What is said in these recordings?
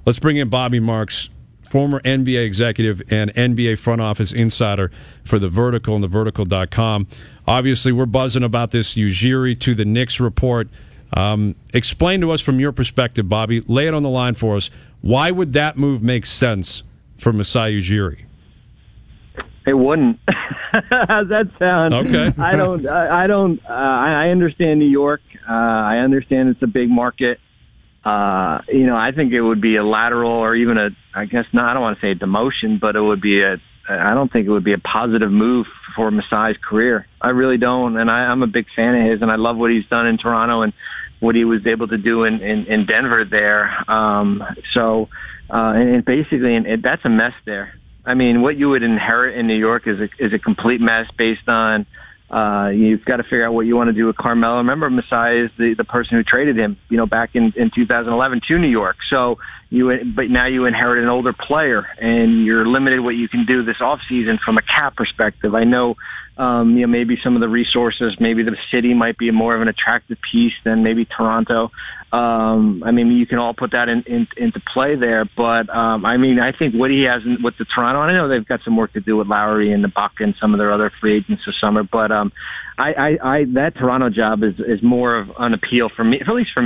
Let's bring in Bobby Marks, former NBA executive and NBA front office insider for The Vertical and TheVertical.com. Obviously, we're buzzing about this Ujiri to the Knicks report. Explain to us from your perspective, Bobby. Lay it on the line for us. Why would that move make sense for Masai Ujiri? It wouldn't. How's that sound? Okay. I understand New York. I understand it's a big market. I think it would be a lateral or even I don't want to say a demotion, but I don't think it would be a positive move for Masai's career. I really don't. And I'm a big fan of his, and I love what he's done in Toronto and what he was able to do in Denver there. Basically, that's a mess there. I mean, what you would inherit in New York is a complete mess based on, you've got to figure out what you want to do with Carmelo. Remember, Masai is the person who traded him, back in 2011 to New York. So but now you inherit an older player, and you're limited what you can do this offseason from a cap perspective. I know, maybe some of the resources, maybe the city might be more of an attractive piece than maybe Toronto. You can all put that into play there, but I think what he has with the Toronto, I know they've got some work to do with Lowry and Ibaka and some of their other free agents this summer, but that Toronto job is more of an appeal for me, at least from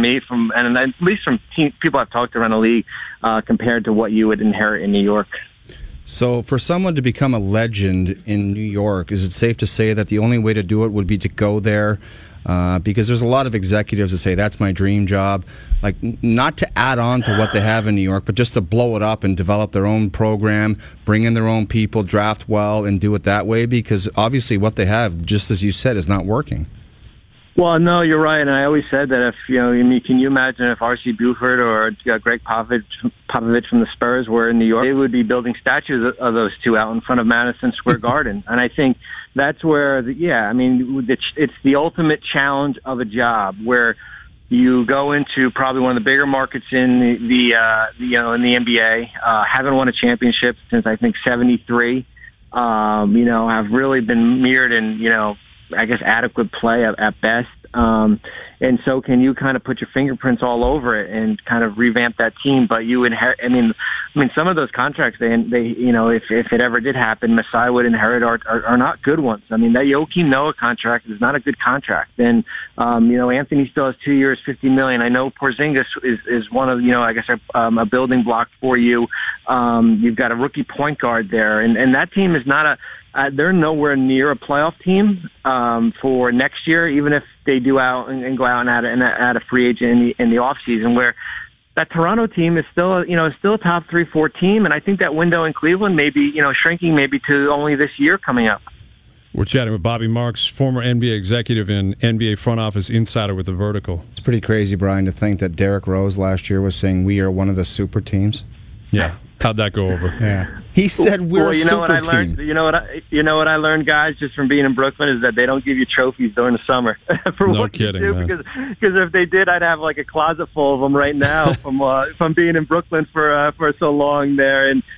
people I've talked to around the league, compared to what you would inherit in New York. So for someone to become a legend in New York, is it safe to say that the only way to do it would be to go there? Because there's a lot of executives that say that's my dream job, like not to add on to what they have in New York, but just to blow it up and develop their own program, bring in their own people, draft well, and do it that way, because obviously what they have, just as you said, is not working. Well, no, you're right, and I always said that can you imagine if R.C. Buford or Greg Popovich from the Spurs were in New York, they would be building statues of those two out in front of Madison Square Garden, and I think that's where, it's the ultimate challenge of a job where you go into probably one of the bigger markets in the NBA, haven't won a championship since I think '73, have really been mirrored in, adequate play at best. And so can you kind of put your fingerprints all over it and kind of revamp that team? But you inherit, some of those contracts, they if it ever did happen, Masai would inherit are not good ones. I mean, that Joakim Noah contract is not a good contract. And, Anthony still has 2 years, $50 million. I know Porzingis is one of, a building block for you. You've got a rookie point guard there, and that team is not they're nowhere near a playoff team for next year, even if they do out and go out and add a free agent in the off season. Where that Toronto team is still, still a top 3-4 team, and I think that window in Cleveland may be, shrinking maybe to only this year coming up. We're chatting with Bobby Marks, former NBA executive and NBA front office insider with The Vertical. It's pretty crazy, Brian, to think that Derrick Rose last year was saying we are one of the super teams. Yeah. How'd that go over? Yeah, he said we're a super team. You know what I learned, guys, just from being in Brooklyn is that they don't give you trophies during the summer for no what kidding, you do. man. Because if they did, I'd have like a closet full of them right now from being in Brooklyn for so long there. And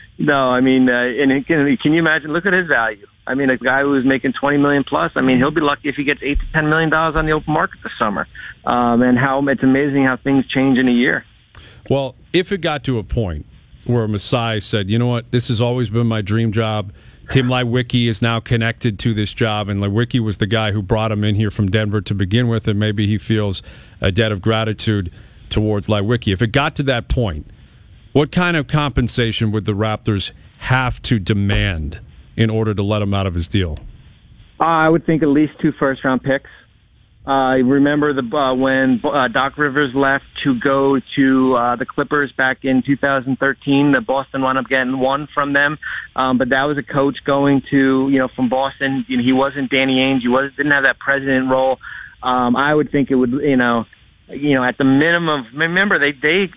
and can you imagine? Look at his value. I mean, a guy who's making $20 million plus. I mean, he'll be lucky if he gets $8 to $10 million on the open market this summer. And how it's amazing how things change in a year. Well, if it got to a point where Masai said, you know what, this has always been my dream job. Tim Leiweke is now connected to this job, and Leiweke was the guy who brought him in here from Denver to begin with, and maybe he feels a debt of gratitude towards Leiweke. If it got to that point, what kind of compensation would the Raptors have to demand in order to let him out of his deal? I would think at least 2 first-round picks. I remember when Doc Rivers left to go to the Clippers back in 2013. The Boston wound up getting 1 from them, but that was a coach going to from Boston. He wasn't Danny Ainge. He didn't have that president role. I would think it would at the minimum. Remember they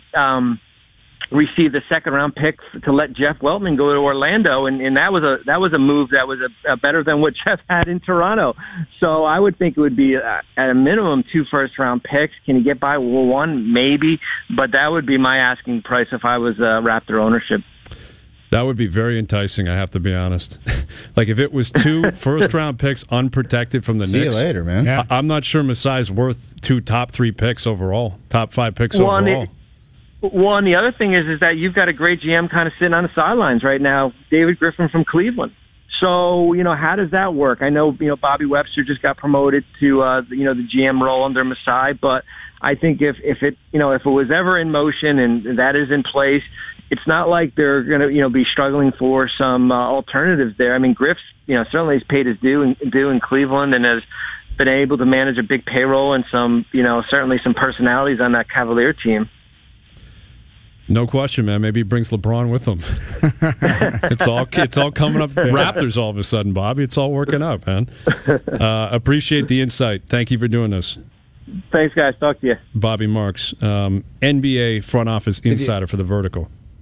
received a second-round pick to let Jeff Weltman go to Orlando, and that was a move that was better than what Jeff had in Toronto. So I would think it would be at a minimum 2 first-round picks. Can you get by with 1? Maybe, but that would be my asking price if I was Raptor ownership. That would be very enticing, I have to be honest. Like, if it was 2 first-round picks unprotected from the Knicks. See you later, man. I'm not sure Masai's worth 2 top 3 picks overall, top 5 picks overall. One, the other thing is that you've got a great GM kind of sitting on the sidelines right now, David Griffin from Cleveland. So, how does that work? I know, Bobby Webster just got promoted to, the GM role under Masai, but I think if it was ever in motion and that is in place, it's not like they're going to, be struggling for some alternatives there. I mean, Griff, certainly has paid his due in Cleveland and has been able to manage a big payroll and some, certainly some personalities on that Cavalier team. No question, man. Maybe he brings LeBron with him. It's all coming up. Raptors all of a sudden, Bobby. It's all working out, man. Appreciate the insight. Thank you for doing this. Thanks, guys. Talk to you. Bobby Marks, NBA front office insider for The Vertical.